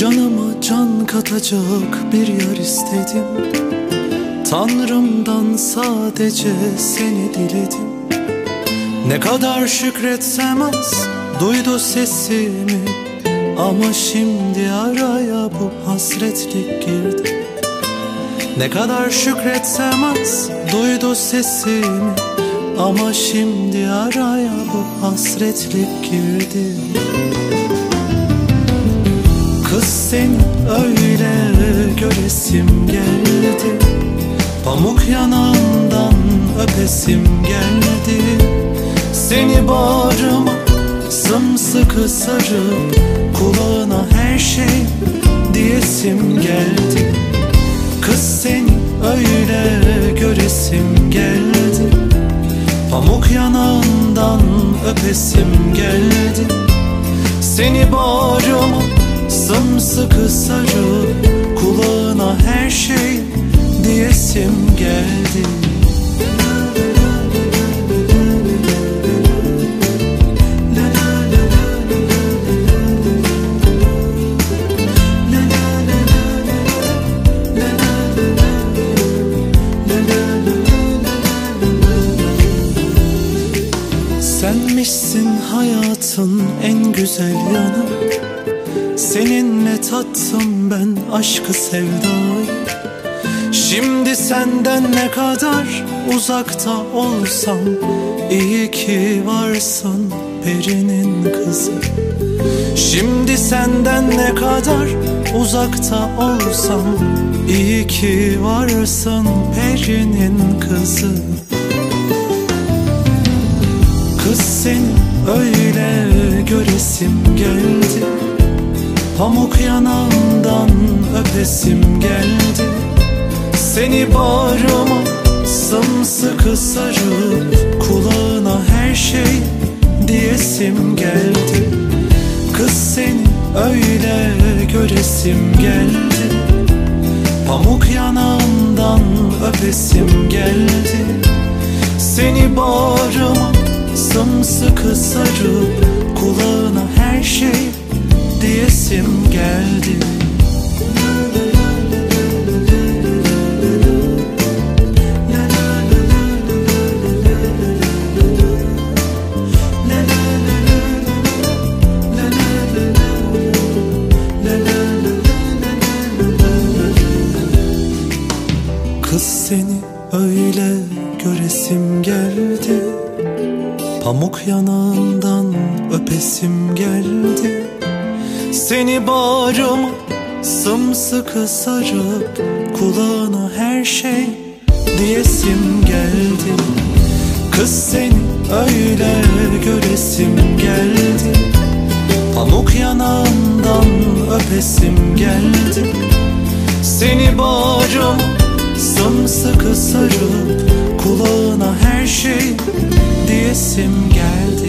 Canıma can katacak bir yer istedim. Tanrımdan sadece seni diledim. Ne kadar şükretsem az, duydu sesimi. Ama şimdi araya bu hasretlik girdi. Ne kadar şükretsem az, duydu sesimi. Ama şimdi araya bu hasretlik girdi. Kız seni öyle göresim geldi. Pamuk yanağından öpesim geldi. Seni bağrıma sımsıkı sarıp kulağına her şey diyesim geldi. Kız seni öyle göresim geldi. Pamuk yanağından öpesim geldi. Seni bağrıma sımsıkı sarıp kulağına her şey diyesim geldi. Senmişsin hayatın en güzel yanı. Seninle tattım ben aşkı sevdayı. Şimdi senden ne kadar uzakta olsam, iyi ki varsın perinin kızı. Şimdi senden ne kadar uzakta olsam, iyi ki varsın perinin kızı. Kız seni öyle göresim geldi. Pamuk yanağından öpesim geldi. Seni bağrıma sımsıkı sarıp kulağına her şey diyesim geldi. Kız seni öyle göresim geldi. Pamuk yanağından öpesim geldi. Seni bağrıma sımsıkı sarıp kulağına her şey diyesim geldi. Kız seni öyle göresim geldi. Pamuk yanağından öpesim geldi. Seni bağrıma sımsıkı sarıp kulağına her şey diyesim geldi. Kız seni öyle göresim geldi. Pamuk yanağından öpesim geldi. Seni bağrıma sımsıkı sarıp kulağına her şey diyesim geldi.